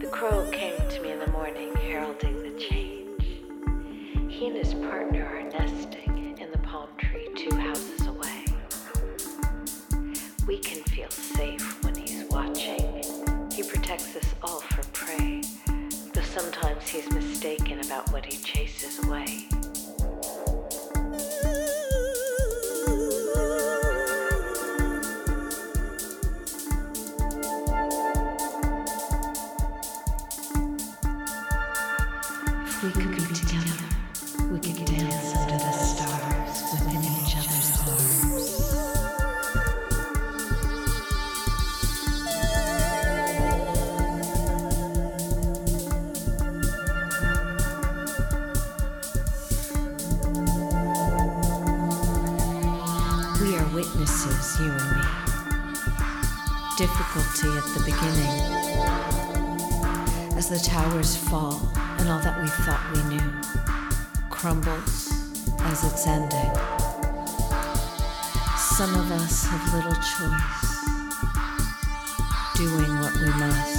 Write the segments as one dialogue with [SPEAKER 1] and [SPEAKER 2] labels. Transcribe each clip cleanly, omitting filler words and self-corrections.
[SPEAKER 1] The crow came to me in the morning, heralding the change. He and his partner are nesting in the palm tree 2 houses away. We can feel safe when he's watching. He protects us all from prey, though sometimes he's mistaken about what he chases away. If we could be together, we could dance under the stars within each other's arms. We are witnesses, you and me. Difficulty at the beginning, as the towers fall and all that we thought we knew crumbles as it's ending. Some of us have little choice, doing what we must.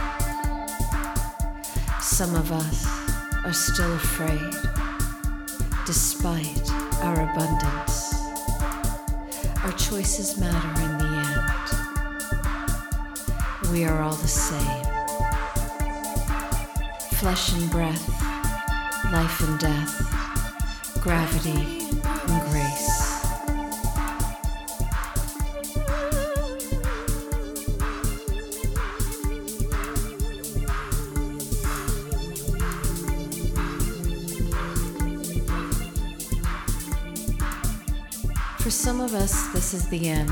[SPEAKER 1] Some of us are still afraid, despite our abundance. Our choices matter in the end. We are all the same. Flesh and breath, life and death, gravity and grace. For some of us, this is the end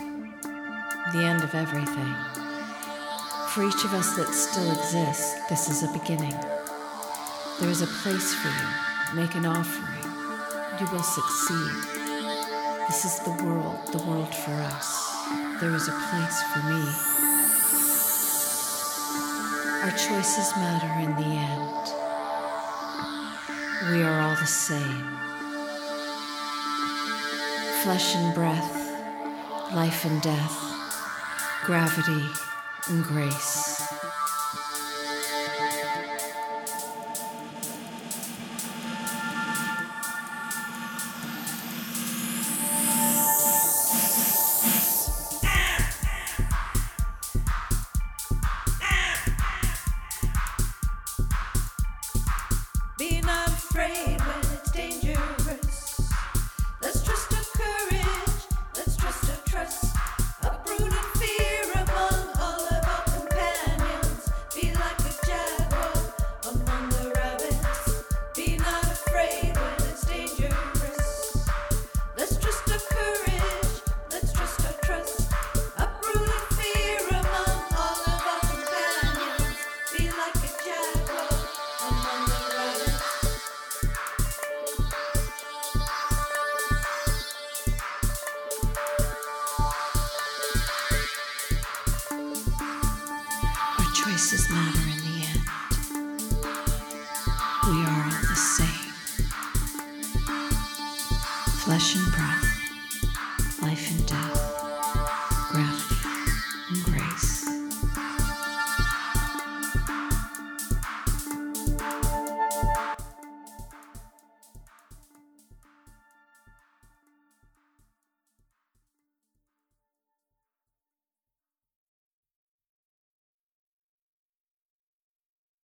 [SPEAKER 1] of everything. For each of us that still exists, this is a beginning. There is a place for you. Make an offering. You will succeed. This is the world for us. There is a place for me. Our choices matter in the end. We are all the same. Flesh and breath, life and death, gravity and grace.
[SPEAKER 2] Be not afraid when it's dangerous. Let's trust our courage. Let's trust our trust. Uprooted fear among all of our companions. Be like a jaguar among the rabbits. Be not afraid when it's dangerous. Let's trust our courage. Let's trust our trust. Uprooted fear among all of our companions. Be like a jaguar among the rabbits.
[SPEAKER 1] Our choices matter in the end. We are all the same. Flesh and breath, life and death,